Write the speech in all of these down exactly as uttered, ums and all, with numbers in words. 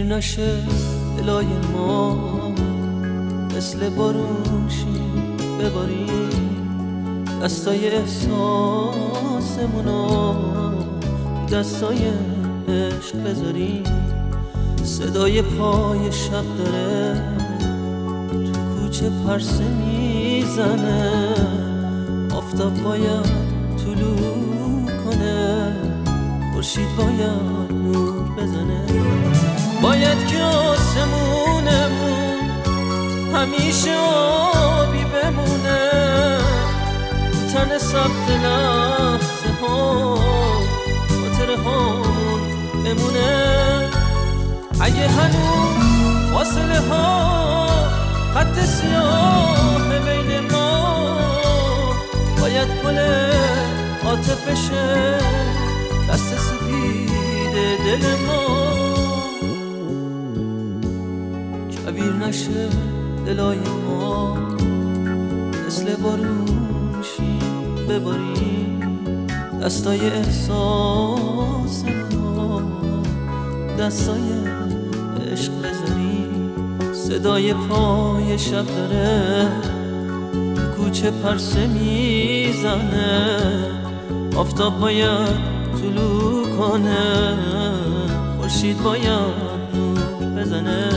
نشه دلای ما مثل بارون شیم بباریم دستای احساسمونو تو دستای عشق بذاریم. صدای پای شب داره تو کوچه پرسه میزنه، آفتاب باید طلوع کنه، خورشید باید نور بزنه. باید که آسمونمون همیشه آبی بمونه، تن سبت لحظه ها خاطره هامون بمونه. اگه هنوز فاصله ها خط سیاه بین ما، باید پل عاطفشه دست سپید دل ما. کبیر نشه دلای ما مثل بارون شیم بباریم دستای احساس ما دستای عشق بذاریم. صدای پای شب داره کوچه پرسه میزنه، آفتاب باید طلوع کنه، خورشید باید نور بزنه.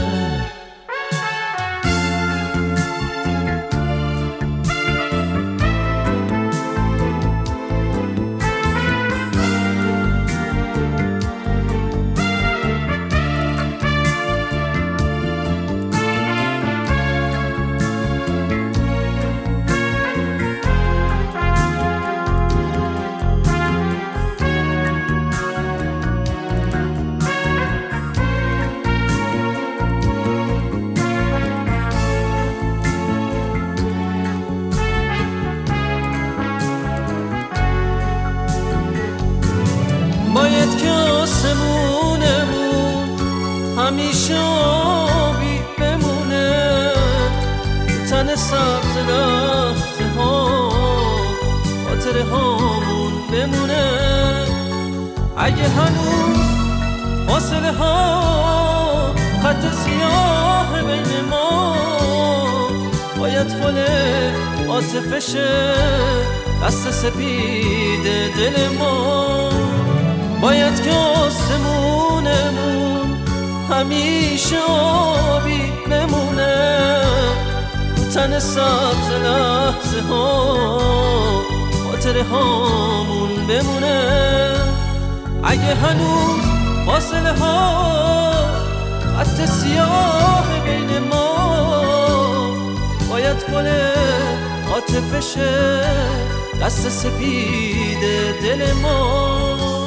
باید که آسمونمون همیشه آبی بمونه، تن سبز لحظه ها خاطره هامون بمونه. اگه هنوز فاصله ها خط سیاه بین ما، باید پل عاطفشه دست سپید دل ما. باید که آسمونمون همیشه آبی بمونه، تن سبز لحظه ها خاطره هامون بمونه. اگه هنوز فاصله ها خط سیاه بین ما، باید پل عاطفشه دست سپید دل ما.